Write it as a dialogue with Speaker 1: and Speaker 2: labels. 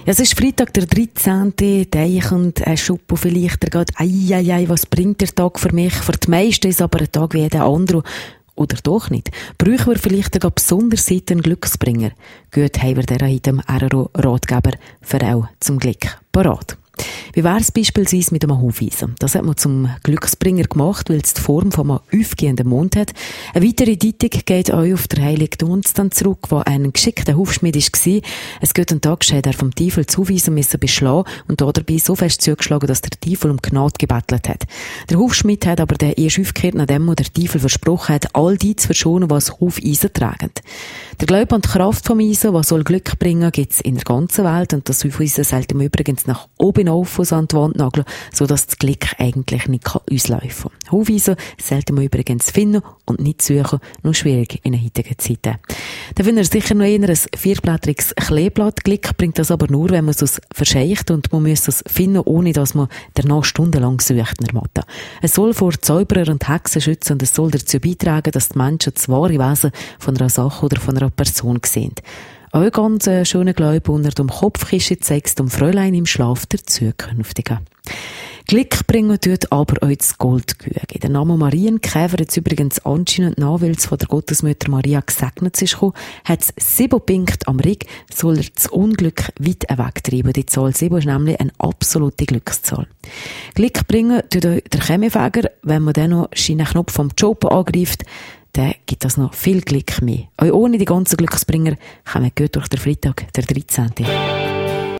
Speaker 1: Ja, es ist Freitag, der 13. Tag und ein Schuppo vielleicht, der geht, was bringt der Tag für mich? Für die meisten ist aber ein Tag wie jeder andere. Oder doch nicht. Brauchen wir vielleicht sogar besonders einen Glücksbringer? Gut, haben wir den heute im RRO-Ratgeber für auch zum Glück parat. Wie wäre es beispielsweise mit einem Hufeisen? Das hat man zum Glücksbringer gemacht, weil es die Form von einem aufgehenden Mond hat. Eine weitere Deutung geht auch auf der Heilige Dunstan zurück, wo ein geschickter Hufschmied war. Es geht einen Tag, hat er vom Teufel das Hufeisen müssen beschlagen und dabei so fest zugeschlagen, dass der Teufel um Gnade gebettelt hat. Der Hufschmied hat aber den erst aufgehört, nachdem der Teufel versprochen hat, all die zu verschonen, was Hufeisen tragen. Der Glaube an die Kraft vom Eisen, was soll Glück bringen, gibt es in der ganzen Welt und das Hufeisen sollte man übrigens nach oben auf an die Wand nageln, sodass das Glück eigentlich nicht auslaufen kann. Hufeisen sollte man übrigens finden und nicht suchen, nur schwierig in den heutigen Zeiten. Da findet ihr sicher noch eher ein vierblättriges Kleeblatt. Glück bringt das aber nur, wenn man es verscheucht und man muss es finden, ohne dass man danach stundenlang sucht. Es soll vor Zauberer und Hexen schützen und es soll dazu beitragen, dass die Menschen das wahre Wesen von einer Sache oder von einer Person sehen. Auch ganz schöner Glaube unter dem Kopfkissen zeigst dem Fräulein im Schlaf der Zukünftigen. Glück bringen tut aber auch das Goldgüge. Der Name Marienkäfer jetzt übrigens anscheinend nach, weil es von der Gottesmutter Maria gesegnet ist, hat es 7 Punkte am Ring, soll er das Unglück weit wegtreiben. Die Zahl 7 ist nämlich eine absolute Glückszahl. Glück bringen tut auch der Chemiefäger, wenn man dann noch einen Knopf vom Job angreift, dann gibt es noch viel Glück mehr. Auch ohne die ganzen Glücksbringer kommen wir gut durch den Freitag, der 13.